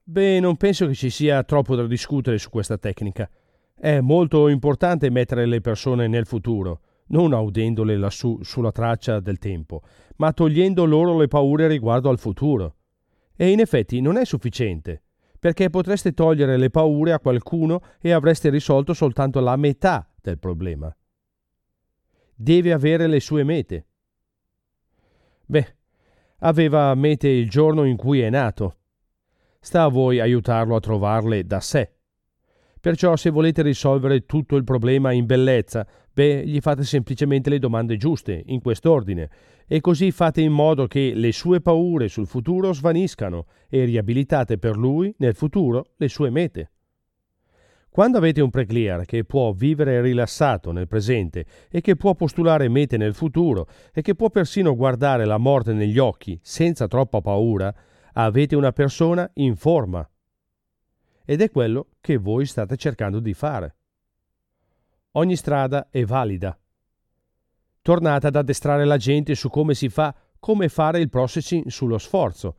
Beh, non penso che ci sia troppo da discutere su questa tecnica. È molto importante mettere le persone nel futuro, non audendole lassù sulla traccia del tempo, ma togliendo loro le paure riguardo al futuro. E in effetti non è sufficiente, perché potreste togliere le paure a qualcuno e avreste risolto soltanto la metà del problema. Deve avere le sue mete. Beh, aveva mete il giorno in cui è nato. Sta a voi aiutarlo a trovarle da sé. Perciò se volete risolvere tutto il problema in bellezza, gli fate semplicemente le domande giuste, in quest'ordine, e così fate in modo che le sue paure sul futuro svaniscano e riabilitate per lui, nel futuro, le sue mete. Quando avete un preclear che può vivere rilassato nel presente e che può postulare mete nel futuro e che può persino guardare la morte negli occhi senza troppa paura, avete una persona in forma. Ed è quello che voi state cercando di fare. Ogni strada è valida. Tornate ad addestrare la gente su come si fa, come fare il processing sullo sforzo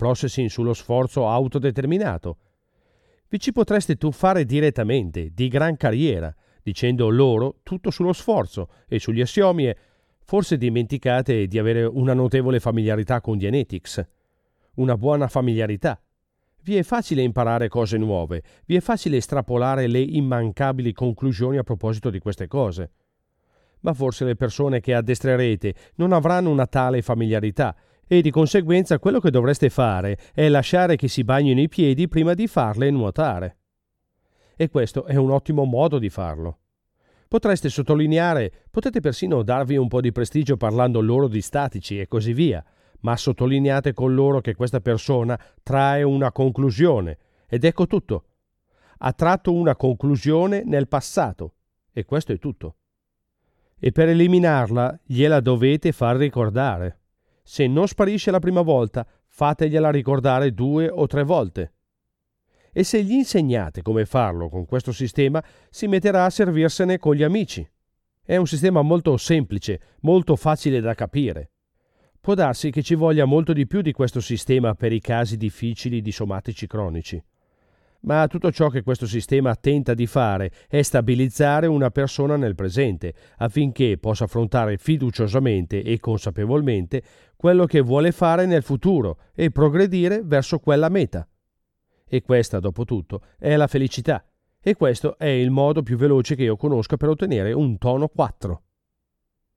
autodeterminato. Vi ci potreste tuffare direttamente, di gran carriera, dicendo loro tutto sullo sforzo e sugli assiomi e forse dimenticate di avere una notevole familiarità con Dianetics. Una buona familiarità. Vi è facile imparare cose nuove, vi è facile estrapolare le immancabili conclusioni a proposito di queste cose. Ma forse le persone che addestrerete non avranno una tale familiarità e di conseguenza quello che dovreste fare è lasciare che si bagnino i piedi prima di farle nuotare. E questo è un ottimo modo di farlo. Potreste sottolineare, potete persino darvi un po' di prestigio parlando loro di statici e così via, ma sottolineate con loro che questa persona trae una conclusione, ed ecco tutto. Ha tratto una conclusione nel passato, e questo è tutto. E per eliminarla gliela dovete far ricordare. Se non sparisce la prima volta, fategliela ricordare 2 o 3 volte. E se gli insegnate come farlo con questo sistema, si metterà a servirsene con gli amici. È un sistema molto semplice, molto facile da capire. Può darsi che ci voglia molto di più di questo sistema per i casi difficili di somatici cronici. Ma tutto ciò che questo sistema tenta di fare è stabilizzare una persona nel presente, affinché possa affrontare fiduciosamente e consapevolmente quello che vuole fare nel futuro e progredire verso quella meta. E questa, dopo tutto, è la felicità. E questo è il modo più veloce che io conosca per ottenere un tono 4.